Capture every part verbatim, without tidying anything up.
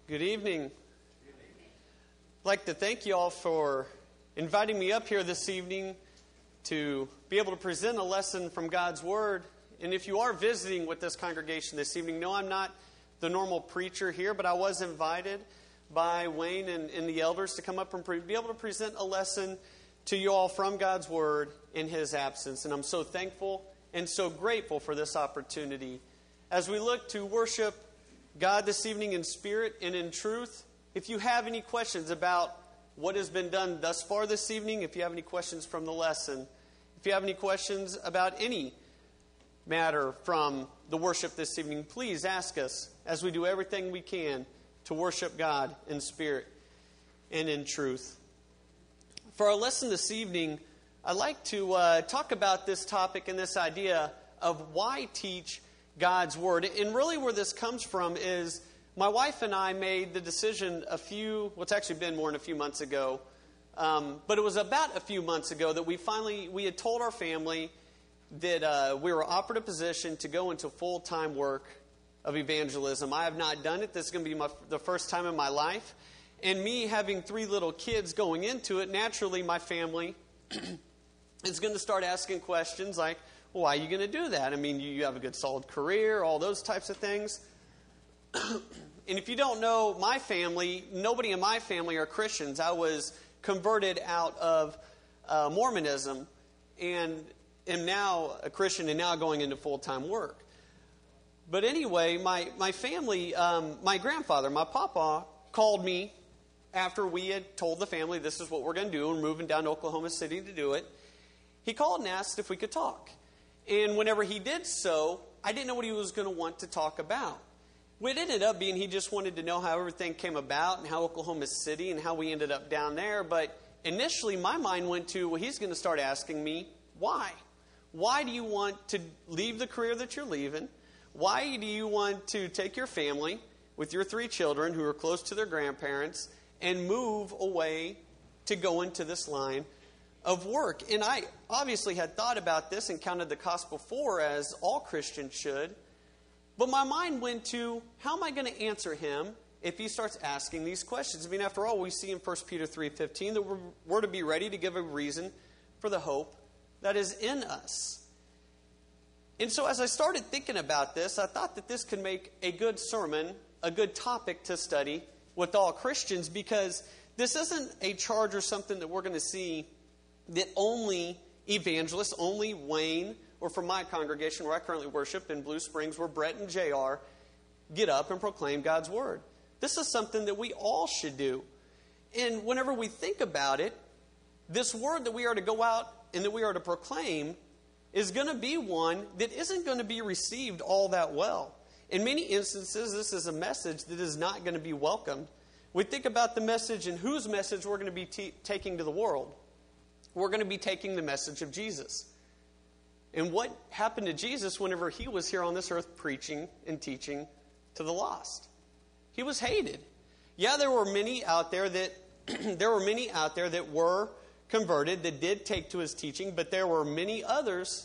Good evening. I'd like to thank you all for inviting me up here this evening to be able to present a lesson from God's Word. And if you are visiting with this congregation this evening, no, I'm not the normal preacher here, but I was invited by Wayne and, and the elders to come up and pre- be able to present a lesson to you all from God's Word in His absence. And I'm so thankful and so grateful for this opportunity. As we look to worship God this evening in spirit and in truth, if you have any questions about what has been done thus far this evening, if you have any questions from the lesson, if you have any questions about any matter from the worship this evening, please ask us as we do everything we can to worship God in spirit and in truth. For our lesson this evening, I'd like to uh, talk about this topic and this idea of why teach God's Word. And really where this comes from is my wife and I made the decision a few, well, it's actually been more than a few months ago, um, but it was about a few months ago that we finally, we had told our family that uh, we were offered a position to go into full-time work of evangelism. I have not done it. This is going to be my, the first time in my life. And me having three little kids going into it, naturally my family is going to start asking questions like, well, why are you going to do that? I mean, you have a good solid career, all those types of things. And if you don't know my family, nobody in my family are Christians. I was converted out of uh, Mormonism and am now a Christian and now going into full-time work. But anyway, my, my family, um, my grandfather, my papa, called me after we had told the family this is what we're going to do. We're moving down to Oklahoma City to do it. He called and asked if we could talk. And whenever he did so, I didn't know what he was going to want to talk about. It ended up being he just wanted to know how everything came about and how Oklahoma City and how we ended up down there. But initially my mind went to, well, he's going to start asking me, why? Why do you want to leave the career that you're leaving? Why do you want to take your family with your three children who are close to their grandparents and move away to go into this line of work? And I obviously had thought about this and counted the cost before, as all Christians should. But my mind went to, how am I going to answer him if he starts asking these questions? I mean, after all, we see in First Peter three fifteen that we're, we're to be ready to give a reason for the hope that is in us. And so as I started thinking about this, I thought that this could make a good sermon, a good topic to study with all Christians, because this isn't a charge or something that we're going to see that only evangelists, only Wayne, or from my congregation where I currently worship in Blue Springs, where Brett and J R get up and proclaim God's Word. This is something that we all should do. And whenever we think about it, this word that we are to go out and that we are to proclaim is going to be one that isn't going to be received all that well. In many instances, this is a message that is not going to be welcomed. We think about the message and whose message we're going to be t- taking to the world. We're going to be taking the message of Jesus. And what happened to Jesus whenever he was here on this earth preaching and teaching to the lost? He was hated. Yeah, there were many out there that there were many out there that were converted, that did take to his teaching, but there were many others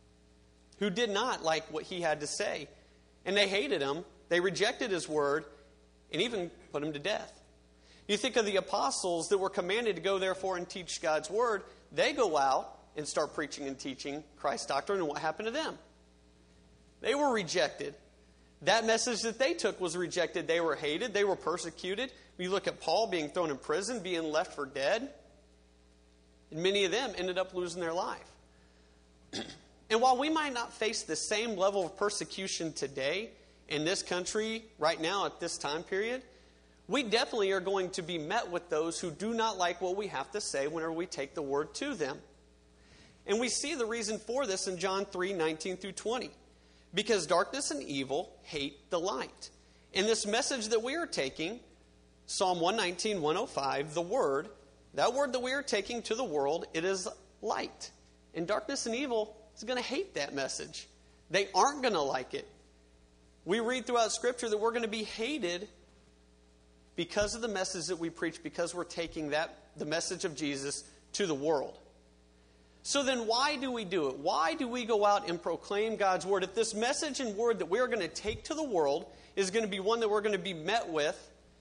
who did not like what he had to say. And they hated him, they rejected his word, and even put him to death. You think of the apostles that were commanded to go therefore and teach God's word. They go out and start preaching and teaching Christ's doctrine, and what happened to them? They were rejected. That message that they took was rejected. They were hated. They were persecuted. You look at Paul being thrown in prison, being left for dead. And many of them ended up losing their life. And while we might not face the same level of persecution today in this country right now at this time period, we definitely are going to be met with those who do not like what we have to say whenever we take the word to them. And we see the reason for this in John three nineteen through twenty. Because darkness and evil hate the light. In this message that we are taking, Psalm one nineteen, one oh five, the word, that word that we are taking to the world, it is light. And darkness and evil is going to hate that message. They aren't going to like it. We read throughout Scripture that we're going to be hated because of the message that we preach, because we're taking that the message of Jesus to the world. So then why do we do it? Why do we go out and proclaim God's word? If this message and word that we're going to take to the world is going to be one that we're going to be met with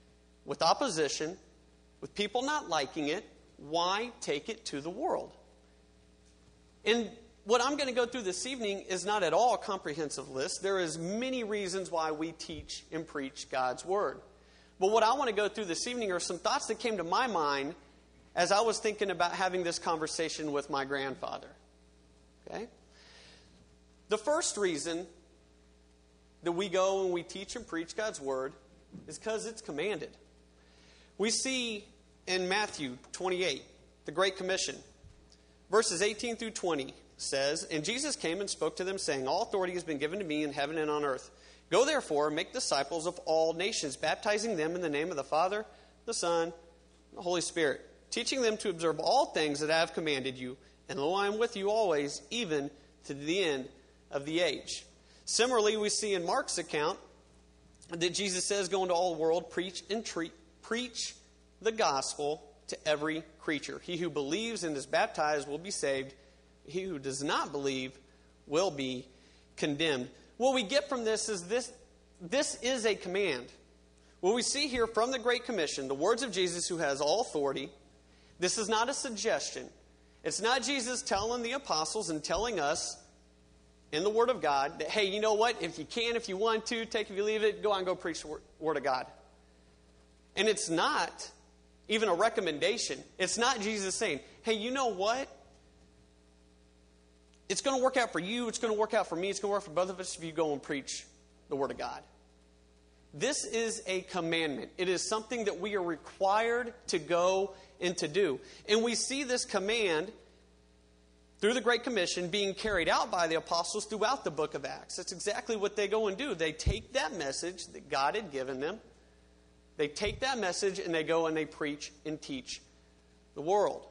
with opposition, with people not liking it, why take it to the world? And what I'm going to go through this evening is not at all a comprehensive list. There is many reasons why we teach and preach God's Word. But what I want to go through this evening are some thoughts that came to my mind as I was thinking about having this conversation with my grandfather. Okay? The first reason that we go and we teach and preach God's Word is because it's commanded. We see in Matthew twenty-eight, the Great Commission, verses eighteen through twenty says, "And Jesus came and spoke to them, saying, All authority has been given to me in heaven and on earth. Go therefore, make disciples of all nations, baptizing them in the name of the Father, the Son, and the Holy Spirit, teaching them to observe all things that I have commanded you. And lo, I am with you always, even to the end of the age." Similarly, we see in Mark's account that Jesus says, "Go into all the world, preach and treat, preach the gospel to every creature. He who believes and is baptized will be saved. He who does not believe will be condemned." What we get from this is this, this is a command. What we see here from the Great Commission, the words of Jesus who has all authority, this is not a suggestion. It's not Jesus telling the apostles and telling us in the Word of God that, hey, you know what? If you can, if you want to, take if you leave it, go on and go preach the Word of God. And it's not even a recommendation. It's not Jesus saying, hey, you know what? It's going to work out for you. It's going to work out for me. It's going to work for both of us if you go and preach the Word of God. This is a commandment. It is something that we are required to go and to do. And we see this command through the Great Commission being carried out by the apostles throughout the book of Acts. That's exactly what they go and do. They take that message that God had given them. They take that message and they go and they preach and teach the world.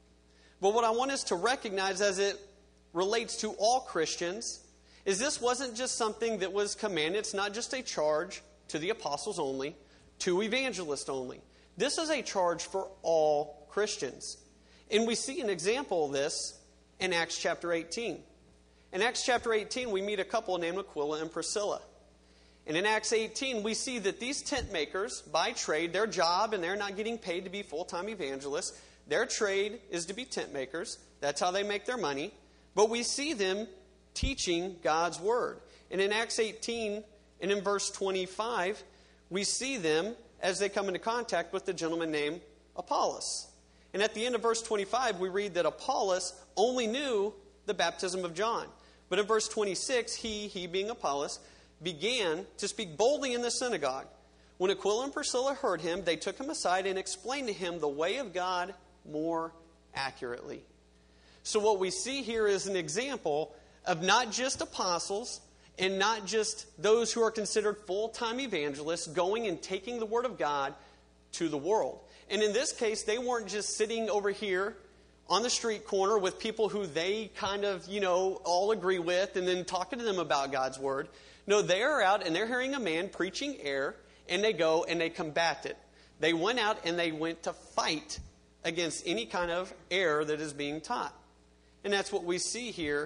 But what I want us to recognize as it relates to all Christians is this wasn't just something that was commanded. It's not just a charge to the apostles only, to evangelists only. This is a charge for all Christians. And we see an example of this in Acts chapter eighteen. In Acts chapter eighteen, we meet a couple named Aquila and Priscilla. And in Acts eighteen, we see that these tent makers, by trade, their job, and they're not getting paid to be full-time evangelists, their trade is to be tent makers. That's how they make their money. But we see them teaching God's Word. And in Acts eighteen, and in verse twenty-five, we see them as they come into contact with the gentleman named Apollos. And at the end of verse twenty-five, we read that Apollos only knew the baptism of John. But in verse twenty-six, he, he being Apollos, began to speak boldly in the synagogue. When Aquila and Priscilla heard him, they took him aside and explained to him the way of God more accurately. So what we see here is an example of not just apostles and not just those who are considered full-time evangelists going and taking the Word of God to the world. And in this case, they weren't just sitting over here on the street corner with people who they kind of, you know, all agree with and then talking to them about God's Word. No, they are out and they're hearing a man preaching error, and they go and they combat it. They went out and they went to fight against any kind of error that is being taught. And that's what we see here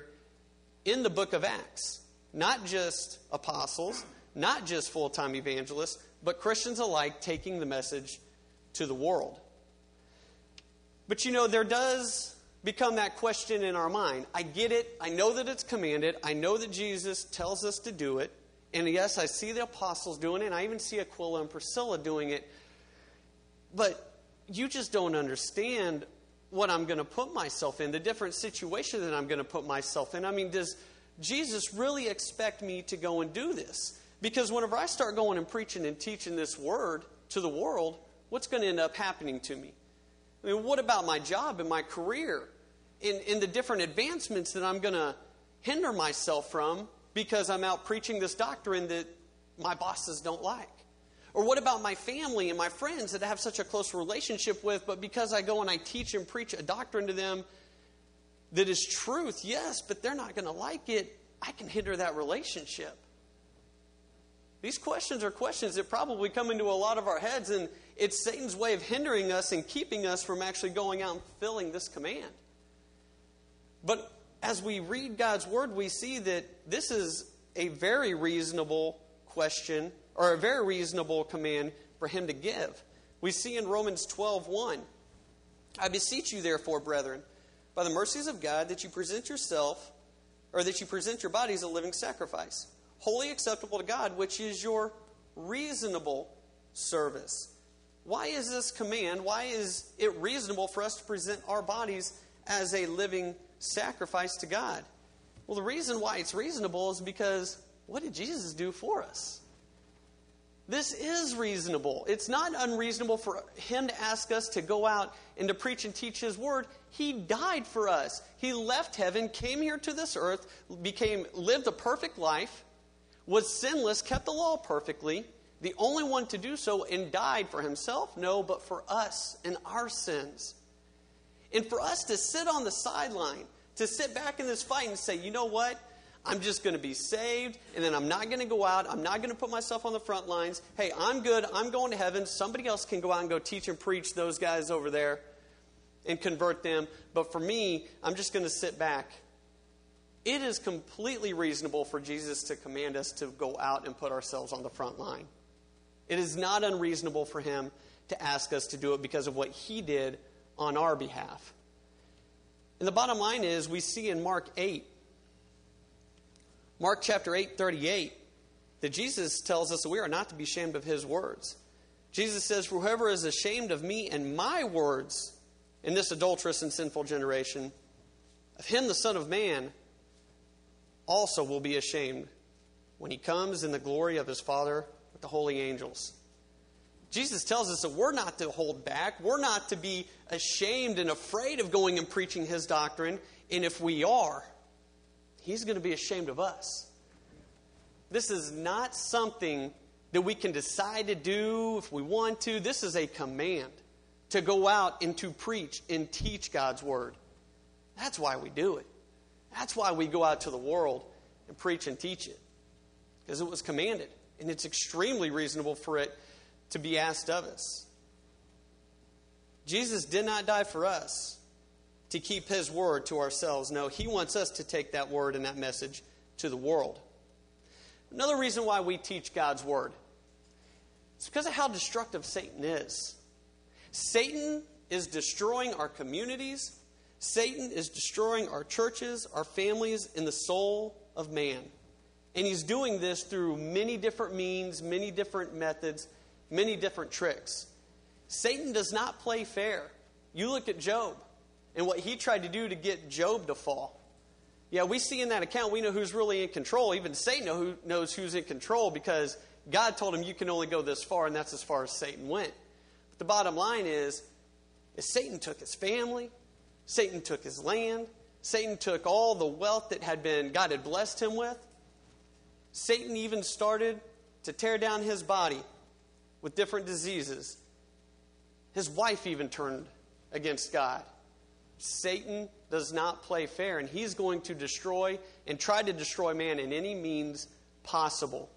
in the book of Acts. Not just apostles, not just full-time evangelists, but Christians alike taking the message to the world. But you know, there does become that question in our mind. I get it. I know that it's commanded. I know that Jesus tells us to do it. And yes, I see the apostles doing it. And I even see Aquila and Priscilla doing it. But you just don't understand what I'm going to put myself in, the different situation that I'm going to put myself in. I mean, does Jesus really expect me to go and do this? Because whenever I start going and preaching and teaching this word to the world, what's going to end up happening to me? I mean, what about my job and my career in, in the different advancements that I'm going to hinder myself from because I'm out preaching this doctrine that my bosses don't like? Or what about my family and my friends that I have such a close relationship with, but because I go and I teach and preach a doctrine to them that is truth, yes, but they're not going to like it, I can hinder that relationship. These questions are questions that probably come into a lot of our heads, and it's Satan's way of hindering us and keeping us from actually going out and fulfilling this command. But as we read God's Word, we see that this is a very reasonable question, or a very reasonable command for him to give. We see in Romans twelve one, I beseech you therefore, brethren, by the mercies of God, that you present yourself, or that you present your bodies a living sacrifice, wholly acceptable to God, which is your reasonable service. Why is this command? Why is it reasonable for us to present our bodies as a living sacrifice to God? Well, the reason why it's reasonable is because what did Jesus do for us? This is reasonable. It's not unreasonable for him to ask us to go out and to preach and teach his word. He died for us. He left heaven, came here to this earth, became lived a perfect life, was sinless, kept the law perfectly, the only one to do so, and died for himself? No, but for us and our sins. And for us to sit on the sideline, to sit back in this fight and say, you know what? I'm just going to be saved, and then I'm not going to go out. I'm not going to put myself on the front lines. Hey, I'm good. I'm going to heaven. Somebody else can go out and go teach and preach those guys over there and convert them. But for me, I'm just going to sit back. It is completely reasonable for Jesus to command us to go out and put ourselves on the front line. It is not unreasonable for him to ask us to do it because of what he did on our behalf. And the bottom line is, we see in Mark eight, Mark chapter eight, thirty-eight, that Jesus tells us that we are not to be ashamed of his words. Jesus says, for whoever is ashamed of me and my words in this adulterous and sinful generation, of him the Son of Man also will be ashamed when he comes in the glory of his Father with the holy angels. Jesus tells us that we're not to hold back. We're not to be ashamed and afraid of going and preaching his doctrine. And if we are, he's going to be ashamed of us. This is not something that we can decide to do if we want to. This is a command to go out and to preach and teach God's word. That's why we do it. That's why we go out to the world and preach and teach it. Because it was commanded. And it's extremely reasonable for it to be asked of us. Jesus did not die for us to keep his word to ourselves. No, he wants us to take that word and that message to the world. Another reason why we teach God's word is because of how destructive Satan is. Satan is destroying our communities. Satan is destroying our churches, our families, and the soul of man. And he's doing this through many different means, many different methods, many different tricks. Satan does not play fair. You look at Job and what he tried to do to get Job to fall. Yeah, we see in that account, we know who's really in control. Even Satan knows who's in control because God told him you can only go this far, and that's as far as Satan went. But the bottom line is, is Satan took his family, Satan took his land, Satan took all the wealth that had been God had blessed him with. Satan even started to tear down his body with different diseases. His wife even turned against God. Satan does not play fair, and he's going to destroy and try to destroy man in any means possible.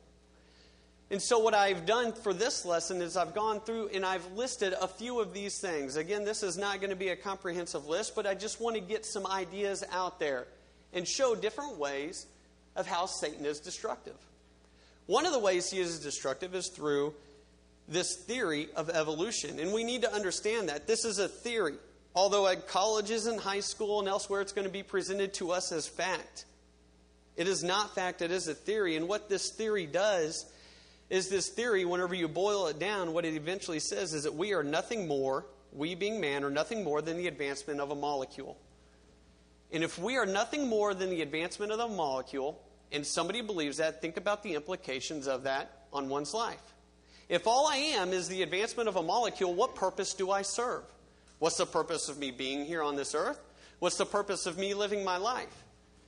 And so what I've done for this lesson is I've gone through and I've listed a few of these things. Again, this is not going to be a comprehensive list, but I just want to get some ideas out there and show different ways of how Satan is destructive. One of the ways he is destructive is through this theory of evolution. And we need to understand that. This is a theory. Although at colleges and high school and elsewhere it's going to be presented to us as fact. It is not fact, it is a theory. And what this theory does is this theory, whenever you boil it down, what it eventually says is that we are nothing more, we being man, are nothing more than the advancement of a molecule. And if we are nothing more than the advancement of a molecule, and somebody believes that, think about the implications of that on one's life. If all I am is the advancement of a molecule, what purpose do I serve? What's the purpose of me being here on this earth? What's the purpose of me living my life?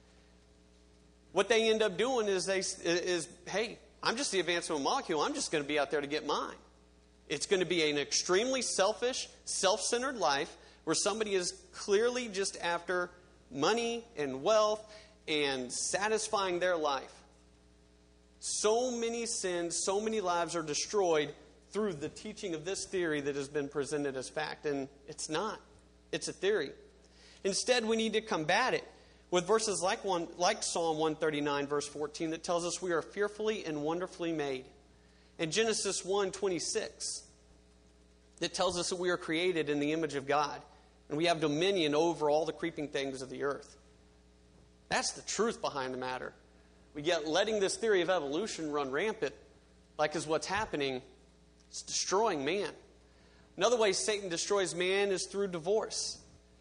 What they end up doing is, they is hey, I'm just the advancement of a molecule. I'm just going to be out there to get mine. It's going to be an extremely selfish, self-centered life where somebody is clearly just after money and wealth and satisfying their life. So many sins, so many lives are destroyed through the teaching of this theory that has been presented as fact. And it's not. It's a theory. Instead, we need to combat it with verses like one, like Psalm one thirty-nine, verse fourteen, that tells us we are fearfully and wonderfully made. And Genesis one twenty-six, that tells us that we are created in the image of God and we have dominion over all the creeping things of the earth. That's the truth behind the matter. We get letting this theory of evolution run rampant, like is what's happening. It's destroying man. Another way Satan destroys man is through divorce.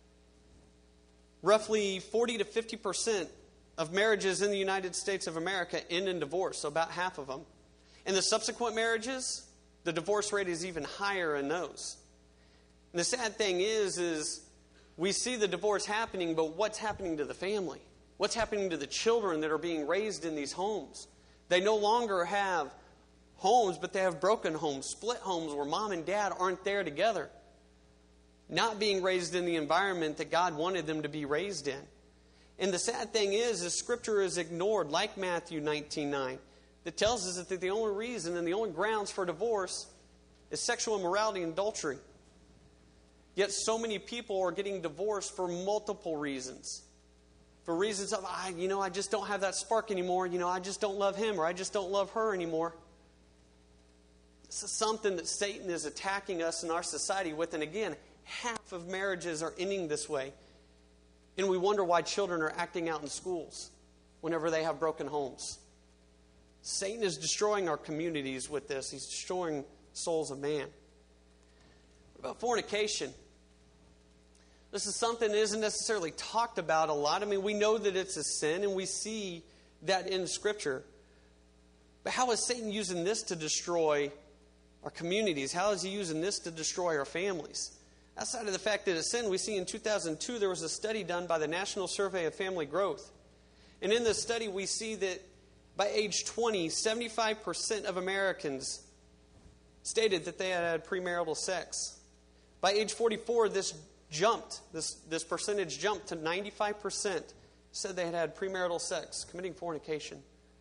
Roughly forty to fifty percent of marriages in the United States of America end in divorce, so about half of them. And the subsequent marriages, the divorce rate is even higher in those. And the sad thing is, is we see the divorce happening, but what's happening to the family? What's happening to the children that are being raised in these homes? They no longer have homes, but they have broken homes, split homes where mom and dad aren't there together. Not being raised in the environment that God wanted them to be raised in. And the sad thing is, is Scripture is ignored, like Matthew nineteen nine, that tells us that the only reason and the only grounds for divorce is sexual immorality and adultery. Yet so many people are getting divorced for multiple reasons. For reasons of, I, you know, I just don't have that spark anymore. You know, I just don't love him or I just don't love her anymore. This is something that Satan is attacking us in our society with. And again, half of marriages are ending this way. And we wonder why children are acting out in schools whenever they have broken homes. Satan is destroying our communities with this. He's destroying souls of man. What about fornication? This is something that isn't necessarily talked about a lot. I mean, we know that it's a sin, and we see that in Scripture. But how is Satan using this to destroy our communities? How is he using this to destroy our families? Outside of the fact that it's sin, we see in two thousand two there was a study done by the National Survey of Family Growth. And in this study, we see that by age twenty, seventy-five percent of Americans stated that they had had premarital sex. By age forty-four, this jumped, this, this percentage jumped to ninety-five percent said they had had premarital sex, committing fornication.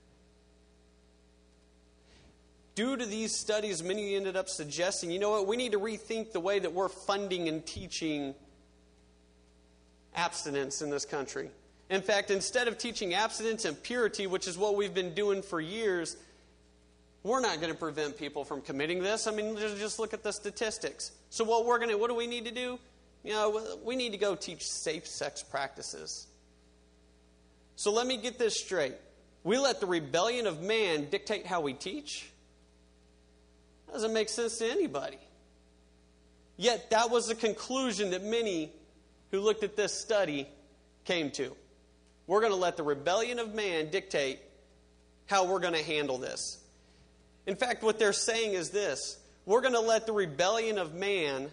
Due to these studies, many ended up suggesting, you know what, we need to rethink the way that we're funding and teaching abstinence in this country. In fact, instead of teaching abstinence and purity, which is what we've been doing for years, we're not going to prevent people from committing this. I mean, just look at the statistics. So what we're going to, what do we need to do? You know, we need to go teach safe sex practices. So let me get this straight. We let the rebellion of man dictate how we teach? That doesn't make sense to anybody. Yet that was the conclusion that many who looked at this study came to. We're going to let the rebellion of man dictate how we're going to handle this. In fact, what they're saying is this. We're going to let the rebellion of man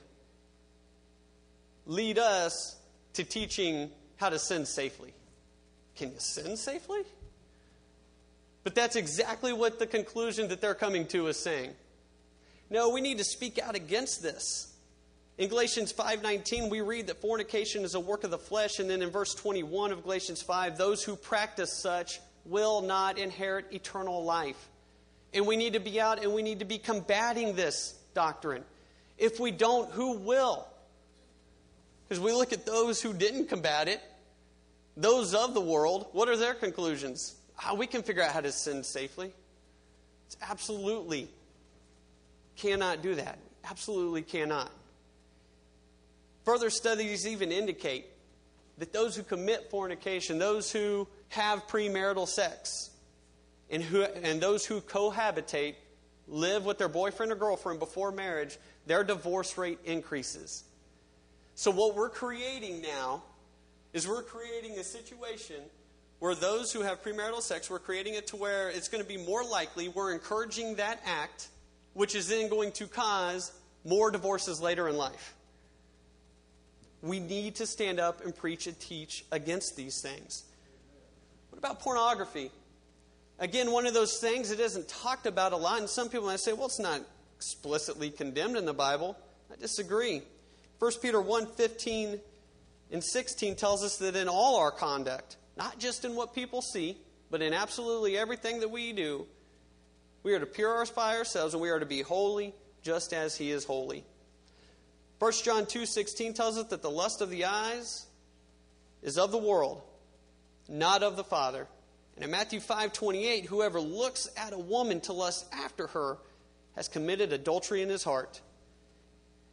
lead us to teaching how to sin safely. Can you sin safely? But that's exactly what the conclusion that they're coming to is saying. No, we need to speak out against this. In Galatians five nineteen, we read that fornication is a work of the flesh. And then in verse twenty-one of Galatians five, those who practice such will not inherit eternal life. And we need to be out and we need to be combating this doctrine. If we don't, who will? Because we look at those who didn't combat it, those of the world, what are their conclusions? How we can figure out how to sin safely. It's absolutely cannot do that. Absolutely cannot. Further studies even indicate that those who commit fornication, those who have premarital sex, and who and those who cohabitate, live with their boyfriend or girlfriend before marriage, their divorce rate increases. So what we're creating now is we're creating a situation where those who have premarital sex, we're creating it to where it's going to be more likely, we're encouraging that act, which is then going to cause more divorces later in life. We need to stand up and preach and teach against these things. What about pornography? Again, one of those things that isn't talked about a lot, and some people might say, well, it's not explicitly condemned in the Bible. I disagree. First Peter one fifteen and sixteen tells us that in all our conduct, not just in what people see, but in absolutely everything that we do, we are to purify ourselves and we are to be holy just as he is holy. First John two sixteen tells us that the lust of the eyes is of the world, not of the Father. And in Matthew five twenty-eight, whoever looks at a woman to lust after her has committed adultery in his heart.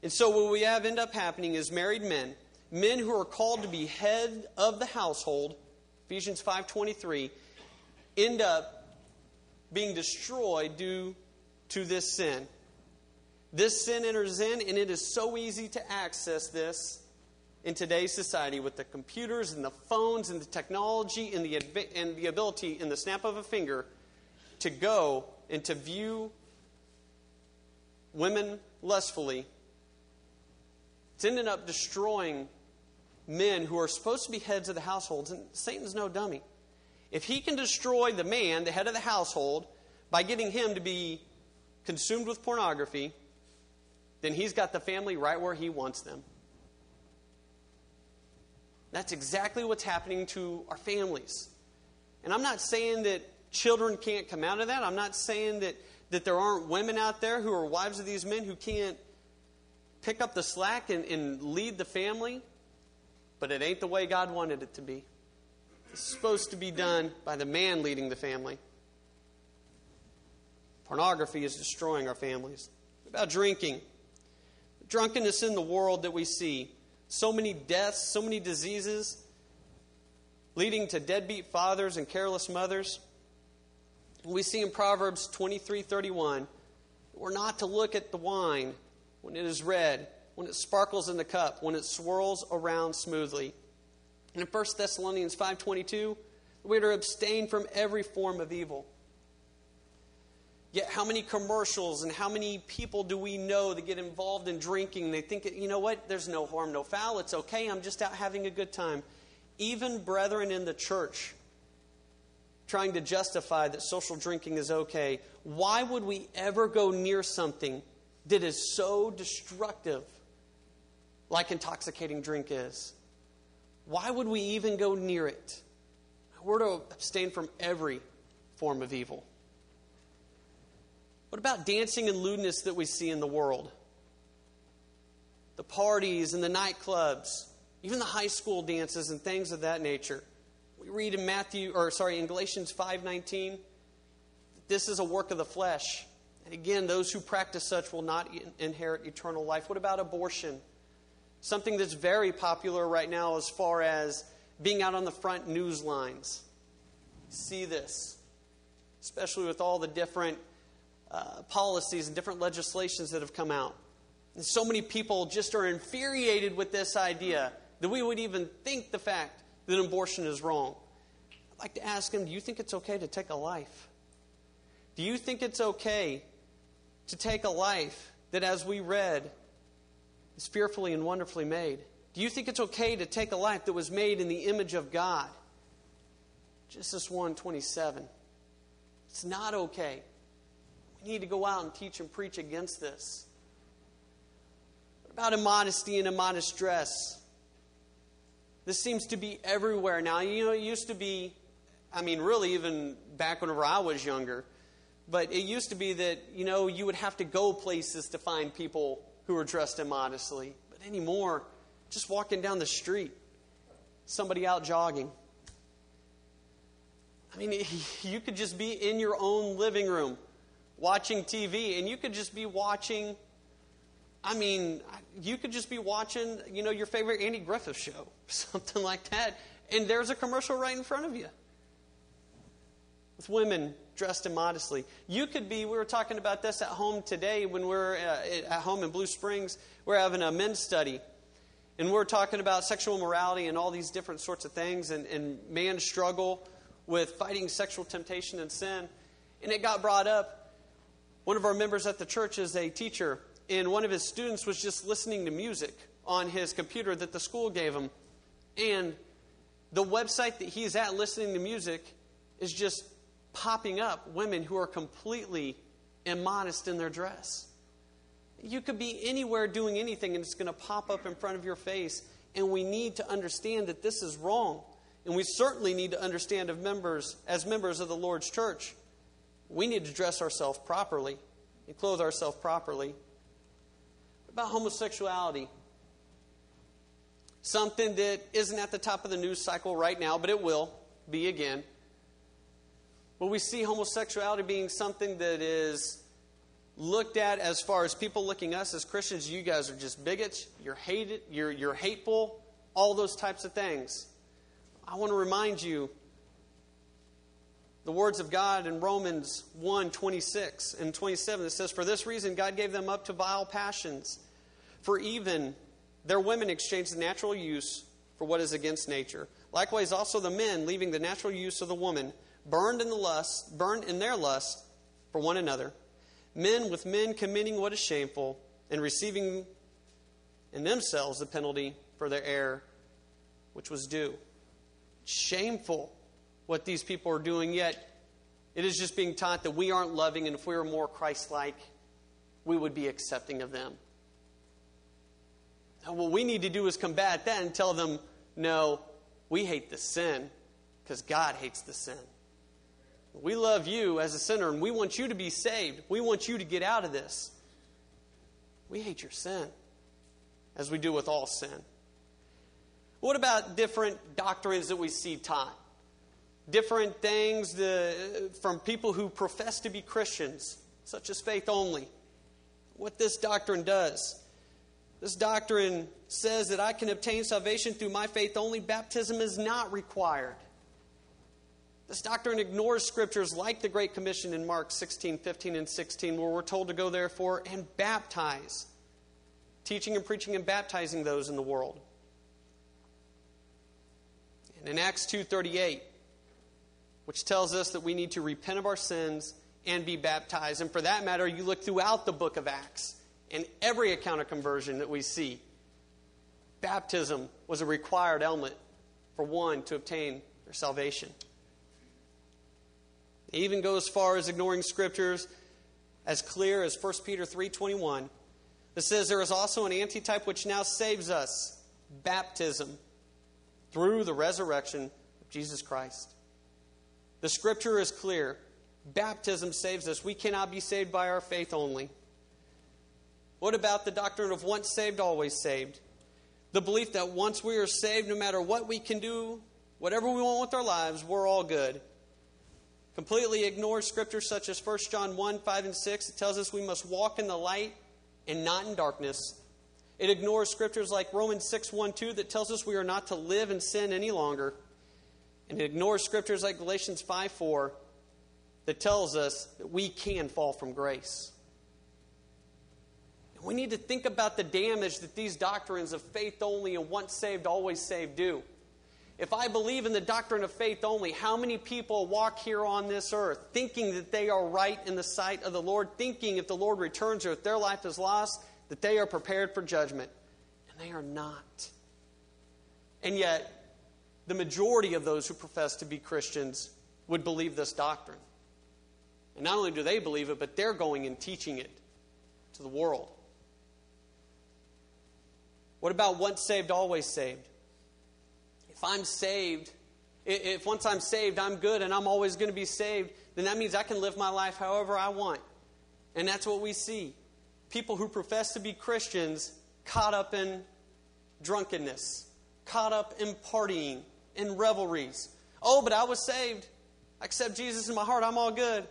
And so what we have end up happening is married men, men who are called to be head of the household, Ephesians five twenty-three, end up being destroyed due to this sin. This sin enters in, and it is so easy to access this in today's society with the computers and the phones and the technology and the and the ability in the snap of a finger to go and to view women lustfully. It's ended up destroying men who are supposed to be heads of the households, and Satan's no dummy. If he can destroy the man, the head of the household, by getting him to be consumed with pornography, then he's got the family right where he wants them. That's exactly what's happening to our families. And I'm not saying that children can't come out of that. I'm not saying that, that there aren't women out there who are wives of these men who can't pick up the slack and, and lead the family. But it ain't the way God wanted it to be. It's supposed to be done by the man leading the family. Pornography is destroying our families. What about drinking? The drunkenness in the world that we see. So many deaths, so many diseases, leading to deadbeat fathers and careless mothers. We see in Proverbs twenty-three thirty-one, we're not to look at the wine when it is red, when it sparkles in the cup, when it swirls around smoothly. And in First Thessalonians five twenty-two, we are to abstain from every form of evil. Yet how many commercials and how many people do we know that get involved in drinking? They think, you know what, there's no harm, no foul. It's okay, I'm just out having a good time. Even brethren in the church trying to justify that social drinking is okay. Why would we ever go near something that is so destructive like intoxicating drink is? Why would we even go near it? We're to abstain from every form of evil. What about dancing and lewdness that we see in the world? The parties and the nightclubs, even the high school dances and things of that nature. We read in Matthew, or sorry, in Galatians five nineteen, this is a work of the flesh. And again, those who practice such will not inherit eternal life. What about abortion? Something that's very popular right now as far as being out on the front news lines. See this, especially with all the different uh, policies and different legislations that have come out. And so many people just are infuriated with this idea that we would even think the fact that abortion is wrong. I'd like to ask them, do you think it's okay to take a life? Do you think it's okay to take a life that, as we read, is fearfully and wonderfully made? Do you think it's okay to take a life that was made in the image of God? Genesis one twenty-seven. It's not okay. We need to go out and teach and preach against this. What about immodesty and immodest dress? This seems to be everywhere now. You know, it used to be, I mean, really even back whenever I was younger, but it used to be that, you know, you would have to go places to find people who were dressed immodestly. But anymore, just walking down the street, somebody out jogging. I mean, you could just be in your own living room watching T V, and you could just be watching, I mean, you could just be watching, you know, your favorite Andy Griffith show, something like that, and there's a commercial right in front of you with women dressed immodestly. You could be, we were talking about this at home today when we're uh, at home in Blue Springs. We're having a men's study, and we're talking about sexual morality and all these different sorts of things, and, and man's struggle with fighting sexual temptation and sin. And it got brought up. One of our members at the church is a teacher, and one of his students was just listening to music on his computer that the school gave him. And the website that he's at listening to music is just popping up women who are completely immodest in their dress. You could be anywhere doing anything, and it's going to pop up in front of your face. And we need to understand that this is wrong. And we certainly need to understand as members, as members of the Lord's church, we need to dress ourselves properly and clothe ourselves properly. What about homosexuality? Something that isn't at the top of the news cycle right now, but it will be again. Well, we see homosexuality being something that is looked at as far as people looking us as Christians, you guys are just bigots, you're hated, you're, you're hateful, all those types of things. I want to remind you the words of God in Romans one, twenty-six and twenty-seven. It says, "For this reason God gave them up to vile passions. For even their women exchanged the natural use for what is against nature. Likewise also the men, leaving the natural use of the woman, burned in the lust, burned in their lust for one another. Men with men committing what is shameful, and receiving in themselves the penalty for their error, which was due." Shameful what these people are doing, yet it is just being taught that we aren't loving, and if we were more Christ-like, we would be accepting of them. Now, what we need to do is combat that and tell them, no, we hate the sin because God hates the sin. We love you as a sinner, and we want you to be saved. We want you to get out of this. We hate your sin, as we do with all sin. What about different doctrines that we see taught? Different things the, from people who profess to be Christians, such as faith only. What this doctrine does. This doctrine says that I can obtain salvation through my faith only. Baptism is not required. This doctrine ignores scriptures like the Great Commission in Mark sixteen, fifteen, and sixteen, where we're told to go therefore and baptize. Teaching and preaching and baptizing those in the world. And in Acts two thirty-eight, which tells us that we need to repent of our sins and be baptized. And for that matter, you look throughout the book of Acts, and every account of conversion that we see, baptism was a required element for one to obtain their salvation. They even go as far as ignoring scriptures as clear as First Peter three twenty-one that says there is also an antitype which now saves us, baptism, through the resurrection of Jesus Christ. The scripture is clear. Baptism saves us. We cannot be saved by our faith only. What about the doctrine of once saved, always saved? The belief that once we are saved, no matter what we can do, whatever we want with our lives, we're all good. Completely ignores scriptures such as First John one, five, and six. It tells us we must walk in the light and not in darkness. It ignores scriptures like Romans six, one, two that tells us we are not to live in sin any longer. And it ignores scriptures like Galatians five, four that tells us that we can fall from grace. And we need to think about the damage that these doctrines of faith only and once saved, always saved do. If I believe in the doctrine of faith only, how many people walk here on this earth thinking that they are right in the sight of the Lord, thinking if the Lord returns or if their life is lost, that they are prepared for judgment? And they are not. And yet, the majority of those who profess to be Christians would believe this doctrine. And not only do they believe it, but they're going and teaching it to the world. What about once saved, always saved? If I'm saved, if once I'm saved, I'm good and I'm always going to be saved, then that means I can live my life however I want. And that's what we see. People who profess to be Christians caught up in drunkenness, caught up in partying, in revelries. Oh, but I was saved. I accept Jesus in my heart. I'm all good.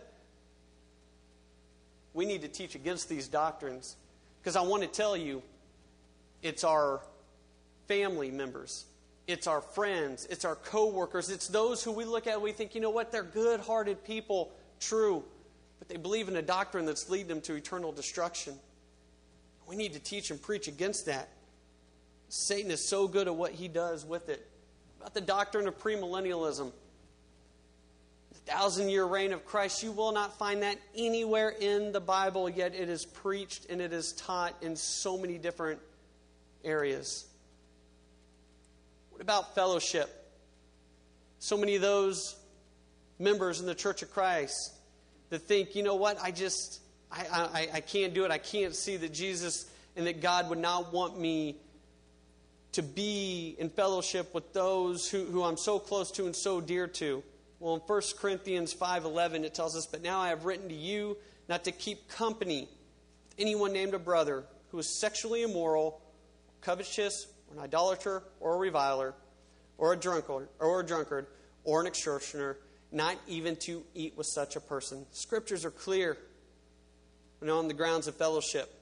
We need to teach against these doctrines because I want to tell you, it's our family members. It's our friends. It's our co-workers. It's those who we look at and we think, you know what, they're good-hearted people. True. But they believe in a doctrine that's leading them to eternal destruction. We need to teach and preach against that. Satan is so good at what he does with it. About the doctrine of premillennialism. The thousand-year reign of Christ, you will not find that anywhere in the Bible, yet it is preached and it is taught in so many different areas. What about fellowship? So many of those members in the Church of Christ that think, you know what, I just, I, I, I can't do it. I can't see that Jesus and that God would not want me to be in fellowship with those who, who I'm so close to and so dear to. Well, in First Corinthians five eleven, it tells us, "But now I have written to you not to keep company with anyone named a brother who is sexually immoral, covetous, or an idolater, or a reviler, or a drunkard, or a drunkard, or an extortioner, not even to eat with such a person." Scriptures are clear. and on the grounds of fellowship.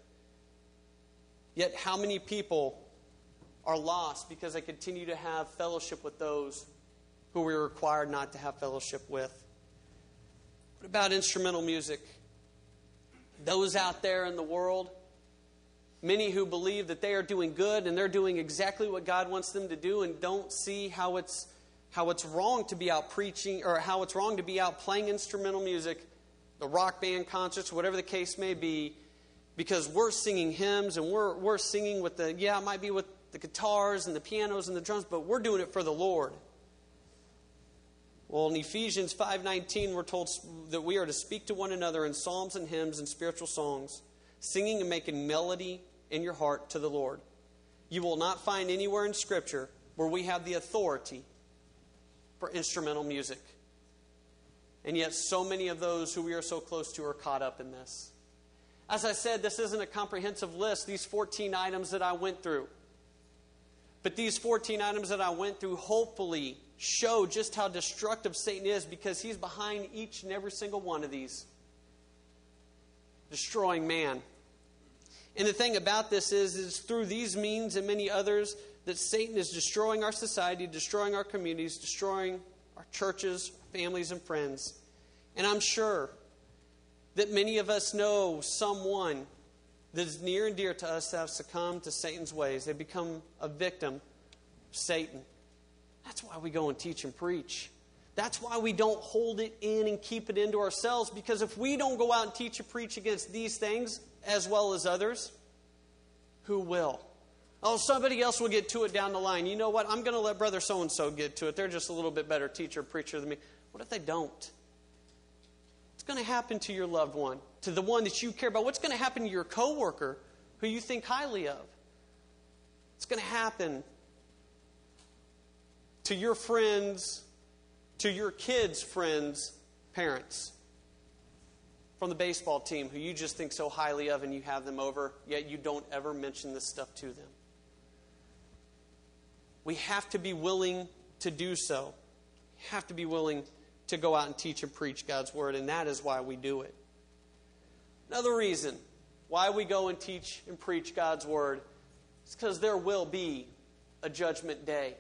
Yet how many people are lost because they continue to have fellowship with those who we are required not to have fellowship with? What about instrumental music? Those out there in the world, many who believe that they are doing good and they're doing exactly what God wants them to do and don't see how it's how it's wrong to be out preaching, or how it's wrong to be out playing instrumental music, the rock band concerts, whatever the case may be, because we're singing hymns and we're we're singing with the, yeah, it might be with the guitars and the pianos and the drums, but we're doing it for the Lord. Well, in Ephesians five nineteen, we're told that we are to speak to one another in psalms and hymns and spiritual songs, singing and making melody in your heart to the Lord. You will not find anywhere in Scripture where we have the authority for instrumental music. And yet so many of those who we are so close to are caught up in this. As I said, this isn't a comprehensive list, these fourteen items that I went through. But these fourteen items that I went through hopefully show just how destructive Satan is, because he's behind each and every single one of these, destroying man. And the thing about this is, is through these means and many others that Satan is destroying our society, destroying our communities, destroying our churches, families, and friends. And I'm sure that many of us know someone that is near and dear to us that have succumbed to Satan's ways. They become a victim of Satan. That's why we go and teach and preach. That's why we don't hold it in and keep it into ourselves, because if we don't go out and teach and preach against these things as well as others, who will? Oh, somebody else will get to it down the line. You know what? I'm going to let brother so-and-so get to it. They're just a little bit better teacher, preacher than me. What if they don't? What's going to happen to your loved one, to the one that you care about? What's going to happen to your coworker who you think highly of? What's going to happen to your friends, to your kids' friends' parents from the baseball team who you just think so highly of and you have them over, yet you don't ever mention this stuff to them? We have to be willing to do so. We have to be willing to go out and teach and preach God's Word, and that is why we do it. Another reason why we go and teach and preach God's Word is because there will be a judgment day.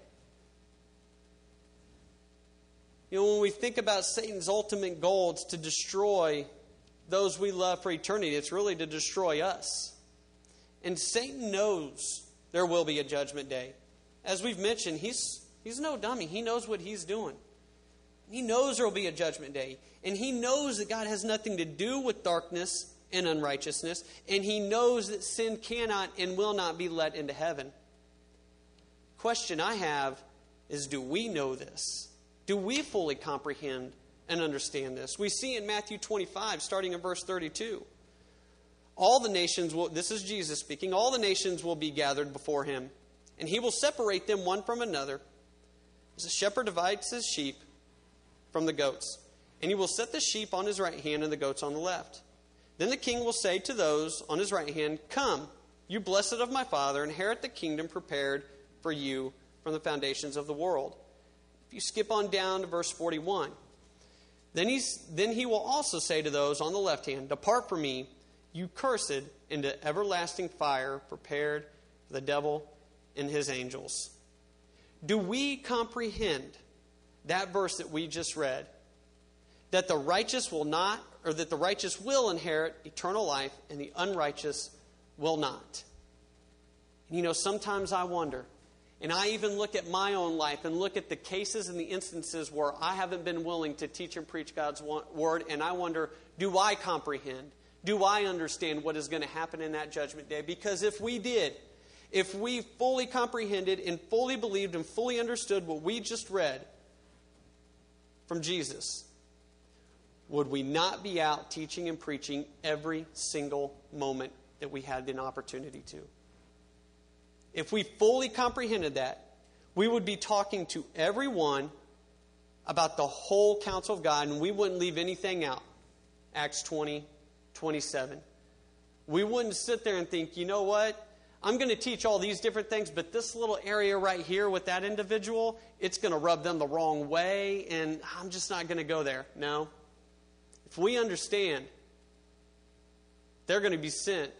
You know, when we think about Satan's ultimate goal, it's to destroy those we love for eternity. It's really to destroy us. And Satan knows there will be a judgment day. As we've mentioned, he's he's no dummy. He knows what he's doing. He knows there will be a judgment day. And he knows that God has nothing to do with darkness and unrighteousness. And he knows that sin cannot and will not be let into heaven. Question I have is, do we know this? Do we fully comprehend and understand this? We see in Matthew twenty-five, starting in verse thirty-two. All the nations will, this is Jesus speaking, all the nations will be gathered before him, and he will separate them one from another, as a shepherd divides his sheep from the goats. And he will set the sheep on his right hand and the goats on the left. Then the king will say to those on his right hand, "Come, you blessed of my Father, inherit the kingdom prepared for you from the foundations of the world." If you skip on down to verse forty-one, then, he's, then he will also say to those on the left hand, "Depart from me, you cursed, into everlasting fire prepared for the devil and his angels." Do we comprehend that verse that we just read? That the righteous will not, or that the righteous will inherit eternal life and the unrighteous will not. And you know, sometimes I wonder, and I even look at my own life and look at the cases and the instances where I haven't been willing to teach and preach God's word, and I wonder, do I comprehend? Do I understand what is going to happen in that judgment day? Because if we did, if we fully comprehended and fully believed and fully understood what we just read from Jesus, would we not be out teaching and preaching every single moment that we had an opportunity to? If we fully comprehended that, we would be talking to everyone about the whole counsel of God, and we wouldn't leave anything out. Acts twenty, twenty-seven. We wouldn't sit there and think, you know what? I'm going to teach all these different things, but this little area right here with that individual, it's going to rub them the wrong way, and I'm just not going to go there. No. If we understand they're going to be sent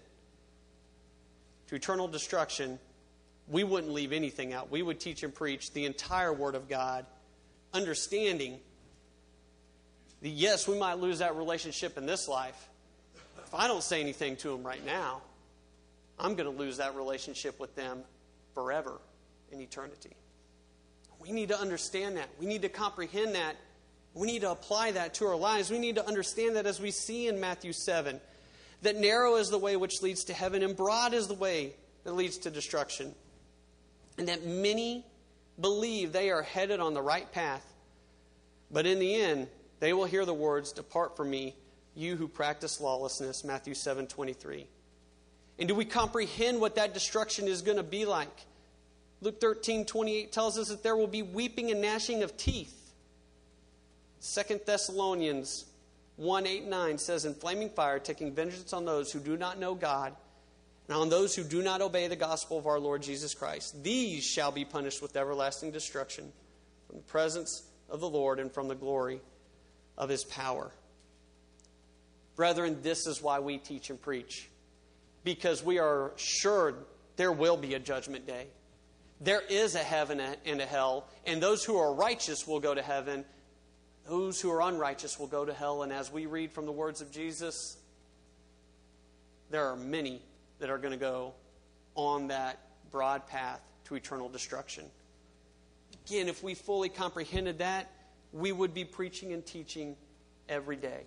to eternal destruction, we wouldn't leave anything out. We would teach and preach the entire Word of God, understanding that, yes, we might lose that relationship in this life. If I don't say anything to them right now, I'm going to lose that relationship with them forever in eternity. We need to understand that. We need to comprehend that. We need to apply that to our lives. We need to understand that, as we see in Matthew seven, that narrow is the way which leads to heaven, and broad is the way that leads to destruction. And that many believe they are headed on the right path, but in the end, they will hear the words, "Depart from me, you who practice lawlessness," Matthew seven twenty-three. And do we comprehend what that destruction is going to be like? Luke thirteen twenty-eight tells us that there will be weeping and gnashing of teeth. Second Thessalonians one eight nine says, "In flaming fire, taking vengeance on those who do not know God, and on those who do not obey the gospel of our Lord Jesus Christ. These shall be punished with everlasting destruction from the presence of the Lord and from the glory of His power." Brethren, this is why we teach and preach. Because we are sure there will be a judgment day. There is a heaven and a hell, and those who are righteous will go to heaven. Those who are unrighteous will go to hell. And as we read from the words of Jesus, there are many that are going to go on that broad path to eternal destruction. Again, if we fully comprehended that, we would be preaching and teaching every day.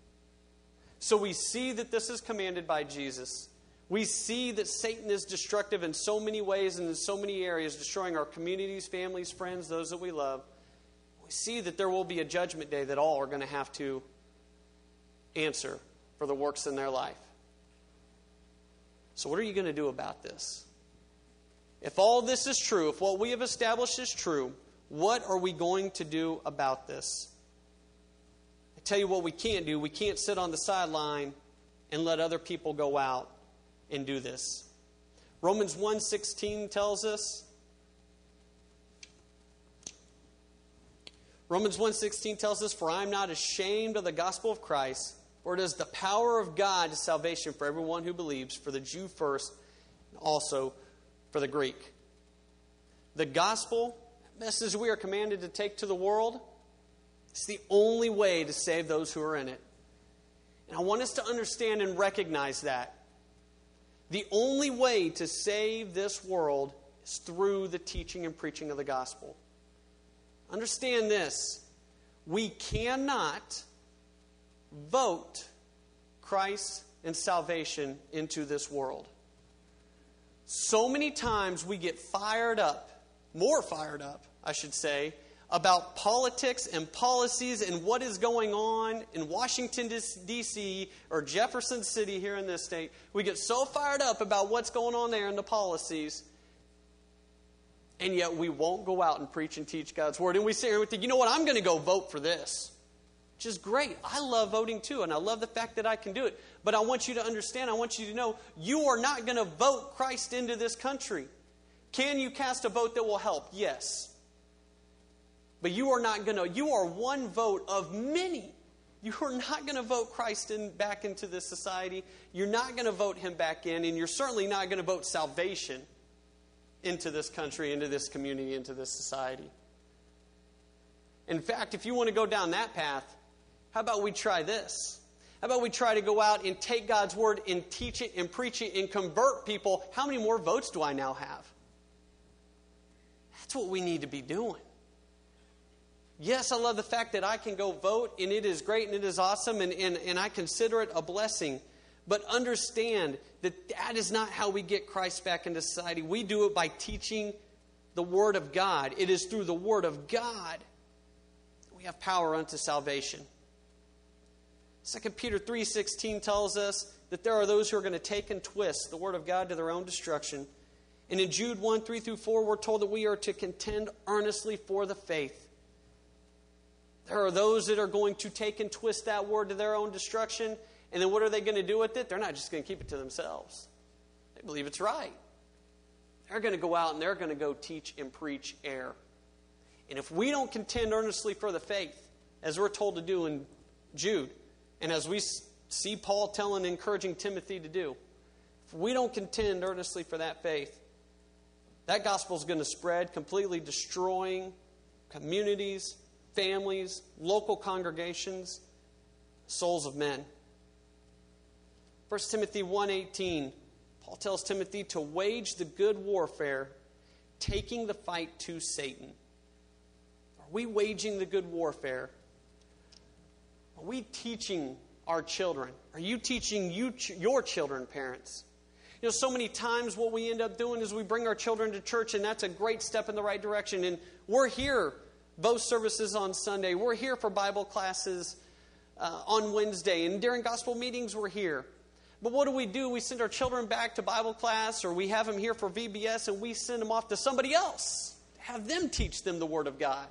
So we see that this is commanded by Jesus. We see that Satan is destructive in so many ways and in so many areas, destroying our communities, families, friends, those that we love. We see that there will be a judgment day that all are going to have to answer for the works in their life. So what are you going to do about this? If all this is true, if what we have established is true, what are we going to do about this? I tell you what we can't do. We can't sit on the sideline and let other people go out and do this. Romans one sixteen tells us, Romans one sixteen tells us, "For I am not ashamed of the gospel of Christ, for it is the power of God to salvation for everyone who believes, for the Jew first, and also for the Greek." The gospel, the message we are commanded to take to the world, is the only way to save those who are in it. And I want us to understand and recognize that. The only way to save this world is through the teaching and preaching of the gospel. Understand this. We cannot vote Christ and salvation into this world. So many times we get fired up, more fired up, I should say, about politics and policies and what is going on in Washington, D C or Jefferson City here in this state. We get so fired up about what's going on there in the policies, and yet we won't go out and preach and teach God's Word. And we sit here and we think, you know what, I'm going to go vote for this. Which is great. I love voting too, and I love the fact that I can do it. But I want you to understand, I want you to know, you are not going to vote Christ into this country. Can you cast a vote that will help? Yes. But you are not going to, you are one vote of many. You are not going to vote Christ in, back into this society. You're not going to vote Him back in, and you're certainly not going to vote salvation into this country, into this community, into this society. In fact, if you want to go down that path, how about we try this? How about we try to go out and take God's Word and teach it and preach it and convert people? How many more votes do I now have? That's what we need to be doing. Yes, I love the fact that I can go vote, and it is great and it is awesome, and, and, and I consider it a blessing. But understand that that is not how we get Christ back into society. We do it by teaching the Word of God. It is through the Word of God we have power unto salvation. Second Peter three sixteen tells us that there are those who are going to take and twist the Word of God to their own destruction. And in Jude one, three through four, we're told that we are to contend earnestly for the faith. There are those that are going to take and twist that Word to their own destruction. And then what are they going to do with it? They're not just going to keep it to themselves. They believe it's right. They're going to go out and they're going to go teach and preach error. And if we don't contend earnestly for the faith, as we're told to do in Jude, and as we see Paul telling, encouraging Timothy to do. If we don't contend earnestly for that faith, that gospel is going to spread, completely destroying communities, families, local congregations, souls of men. First Timothy one eighteen, Paul tells Timothy to wage the good warfare, taking the fight to Satan. Are we waging the good warfare? Are we teaching our children? Are you teaching you, your children, parents? You know, so many times what we end up doing is we bring our children to church, and that's a great step in the right direction. And we're here both services on Sunday. We're here for Bible classes uh, on Wednesday. And during gospel meetings, we're here. But what do we do? We send our children back to Bible class, or we have them here for V B S, and we send them off to somebody else. Have them teach them the Word of God.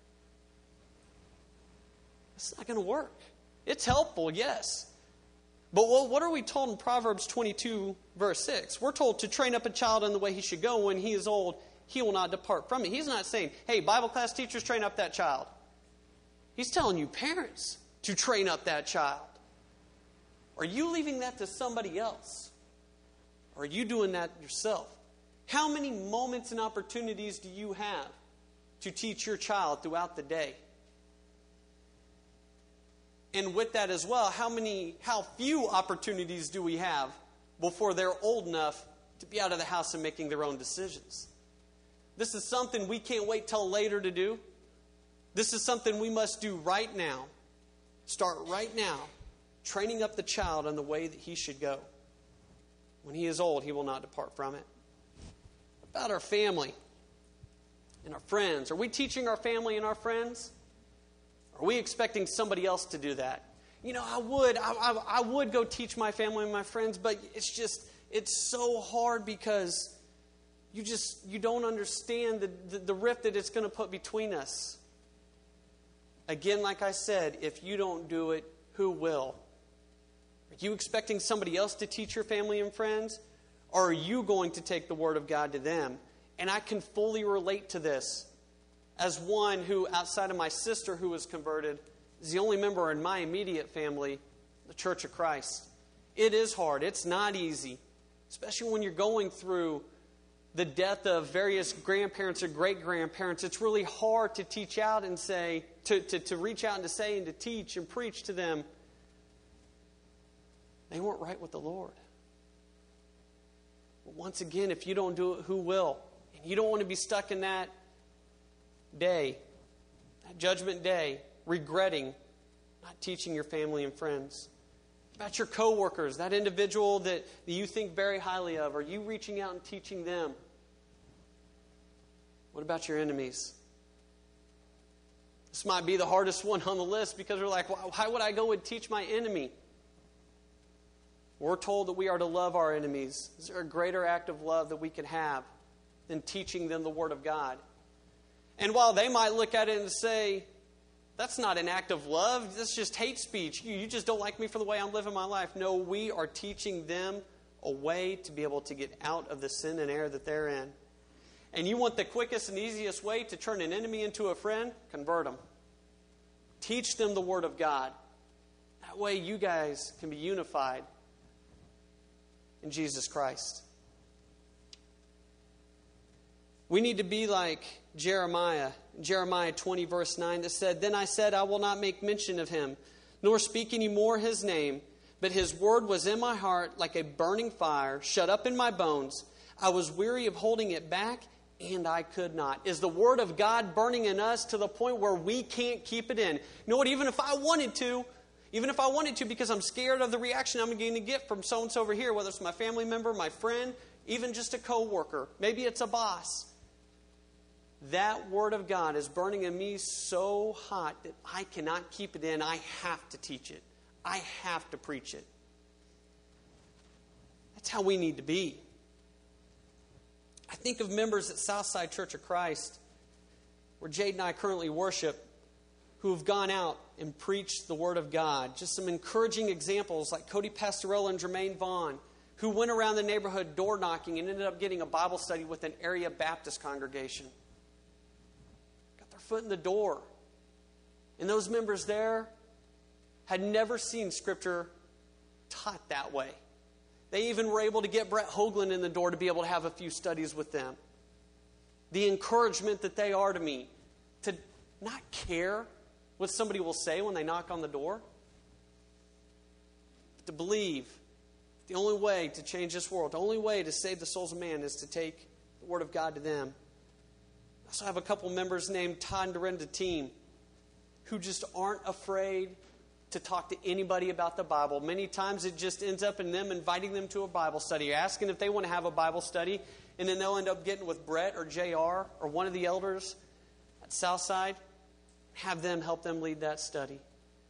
It's not going to work. It's helpful, yes. But what are we told in Proverbs twenty-two, verse six? We're told to train up a child in the way he should go. When he is old, he will not depart from it. He's not saying, hey, Bible class teachers, train up that child. He's telling you, parents, to train up that child. Are you leaving that to somebody else? Or are you doing that yourself? How many moments and opportunities do you have to teach your child throughout the day? And with that as well, how many, how few opportunities do we have before they're old enough to be out of the house and making their own decisions? This is something we can't wait till later to do. This is something we must do right now. Start right now, training up the child in the way that he should go. When he is old, he will not depart from it. What about our family and our friends? Are we teaching our family and our friends? Are we expecting somebody else to do that? You know, I would, I, I, I would go teach my family and my friends, but it's just, it's so hard because you just, you don't understand the, the, the rift that it's going to put between us. Again, like I said, if you don't do it, who will? Are you expecting somebody else to teach your family and friends? Or are you going to take the Word of God to them? And I can fully relate to this. As one who, outside of my sister who was converted, is the only member in my immediate family, the Church of Christ. It is hard. It's not easy. Especially when you're going through the death of various grandparents or great-grandparents. It's really hard to teach out and say, to, to, to reach out and to say and to teach and preach to them. They weren't right with the Lord. But once again, if you don't do it, who will? And you don't want to be stuck in that day, that judgment day, regretting not teaching your family and friends. About your coworkers, that individual that, that you think very highly of. Are you reaching out and teaching them? What about your enemies? This might be the hardest one on the list because we're like, well, why would I go and teach my enemy? We're told that we are to love our enemies. Is there a greater act of love that we can have than teaching them the Word of God? And while they might look at it and say, that's not an act of love, that's just hate speech. You, you just don't like me for the way I'm living my life. No, we are teaching them a way to be able to get out of the sin and error that they're in. And you want the quickest and easiest way to turn an enemy into a friend? Convert them. Teach them the Word of God. That way you guys can be unified in Jesus Christ. We need to be like Jeremiah, Jeremiah twenty, verse nine, that said, Then I said, I will not make mention of him, nor speak any more his name, but his word was in my heart like a burning fire, shut up in my bones. I was weary of holding it back, and I could not. Is the Word of God burning in us to the point where we can't keep it in? You know what, even if I wanted to, even if I wanted to, because I'm scared of the reaction I'm going to get from so-and-so over here, whether it's my family member, my friend, even just a coworker, maybe it's a boss. That Word of God is burning in me so hot that I cannot keep it in. I have to teach it. I have to preach it. That's how we need to be. I think of members at Southside Church of Christ, where Jade and I currently worship, who have gone out and preached the Word of God. Just some encouraging examples like Cody Pastorella and Jermaine Vaughn, who went around the neighborhood door knocking and ended up getting a Bible study with an area Baptist congregation. Got their foot in the door. And those members there had never seen Scripture taught that way. They even were able to get Brett Hoagland in the door to be able to have a few studies with them. The encouragement that they are to me to not care what somebody will say when they knock on the door, but to believe the only way to change this world, the only way to save the souls of man is to take the Word of God to them. I also have a couple members named Todd and Dorinda Team who just aren't afraid to talk to anybody about the Bible. Many times it just ends up in them inviting them to a Bible study, asking if they want to have a Bible study, and then they'll end up getting with Brett or J R or one of the elders at Southside, have them help them lead that study.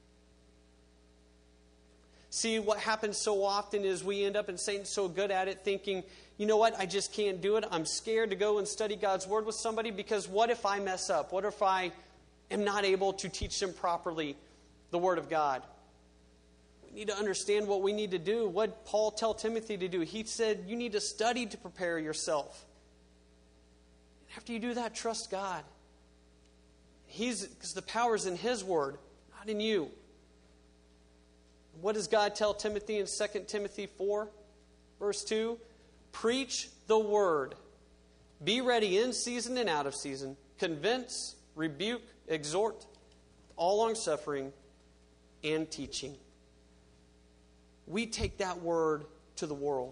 See, what happens so often is we end up, and Satan's so good at it, thinking, you know what, I just can't do it. I'm scared to go and study God's Word with somebody because what if I mess up? What if I am not able to teach them properly the Word of God? We need to understand what we need to do. What did Paul tell Timothy to do? He said, you need to study to prepare yourself. And after you do that, trust God. He's, because the power is in His Word, not in you. What does God tell Timothy in Second Timothy four, verse two? Preach the Word. Be ready in season and out of season. Convince, rebuke, exhort, all long-suffering, and teaching. We take that Word to the world.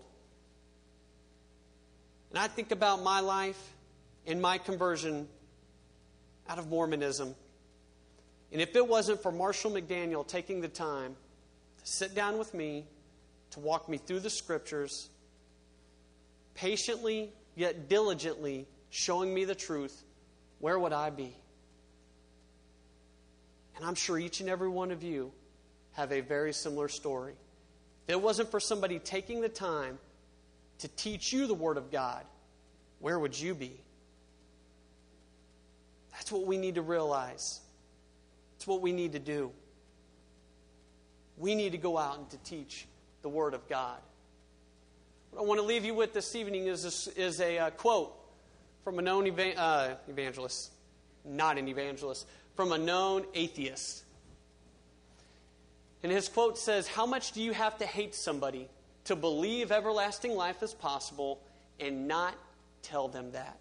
And I think about my life and my conversion out of Mormonism. And if it wasn't for Marshall McDaniel taking the time to sit down with me, to walk me through the Scriptures, patiently yet diligently showing me the truth, where would I be? And I'm sure each and every one of you have a very similar story. If it wasn't for somebody taking the time to teach you the Word of God, where would you be? That's what we need to realize. That's what we need to do. We need to go out and to teach the Word of God. What I want to leave you with this evening is a, is a uh, quote from a known eva- uh, evangelist, not an evangelist, from a known atheist. And his quote says, how much do you have to hate somebody to believe everlasting life is possible and not tell them that?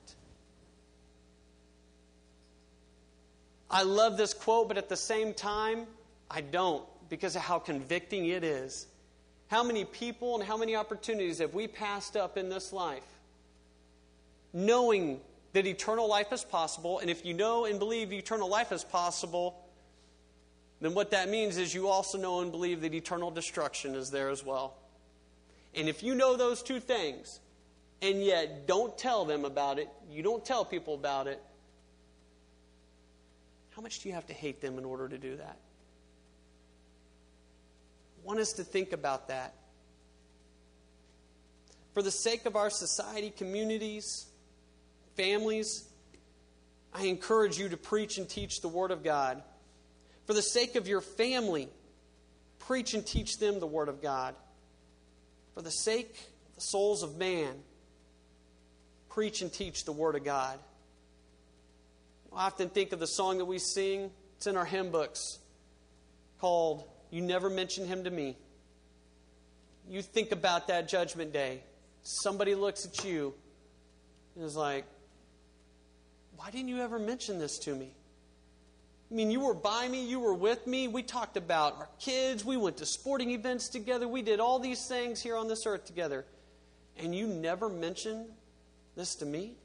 I love this quote, but at the same time, I don't, because of how convicting it is. How many people and how many opportunities have we passed up in this life, knowing that eternal life is possible, and if you know and believe eternal life is possible, then what that means is you also know and believe that eternal destruction is there as well. And if you know those two things, and yet don't tell them about it, you don't tell people about it, how much do you have to hate them in order to do that? I want us to think about that. For the sake of our society, communities, families, I encourage you to preach and teach the Word of God. For the sake of your family, preach and teach them the Word of God. For the sake of the souls of man, preach and teach the Word of God. I often think of the song that we sing. It's in our hymn books called You Never Mention Him to Me. You think about that judgment day. Somebody looks at you and is like, why didn't you ever mention this to me? I mean, you were by me, you were with me. We talked about our kids. We went to sporting events together. We did all these things here on this earth together. And you never mentioned this to me?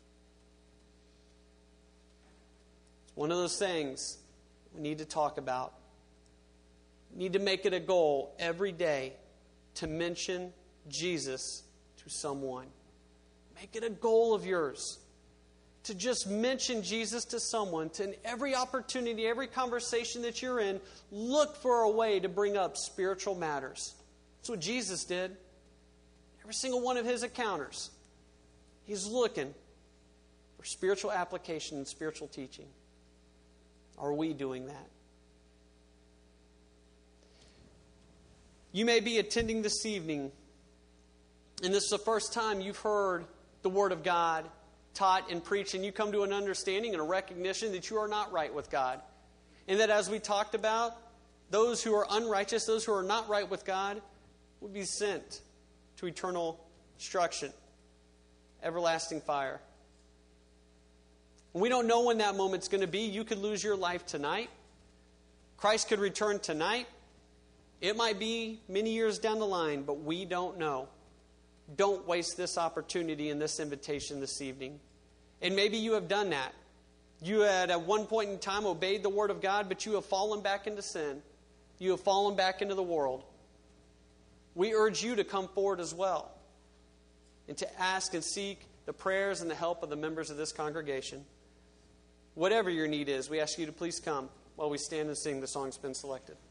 It's one of those things we need to talk about. We need to make it a goal every day to mention Jesus to someone. Make it a goal of yours to just mention Jesus to someone. To in every opportunity, every conversation that you're in, look for a way to bring up spiritual matters. That's what Jesus did. Every single one of his encounters, he's looking for spiritual application and spiritual teaching. Are we doing that? You may be attending this evening, and this is the first time you've heard the Word of God taught and preached, and you come to an understanding and a recognition that you are not right with God. And that as we talked about, those who are unrighteous, those who are not right with God, would be sent to eternal destruction, everlasting fire. We don't know when that moment's going to be. You could lose your life tonight. Christ could return tonight. It might be many years down the line, but we don't know. Don't waste this opportunity and this invitation this evening. And maybe you have done that. You had at one point in time obeyed the Word of God, but you have fallen back into sin. You have fallen back into the world. We urge you to come forward as well and to ask and seek the prayers and the help of the members of this congregation. Whatever your need is, we ask you to please come while we stand and sing the song's been selected.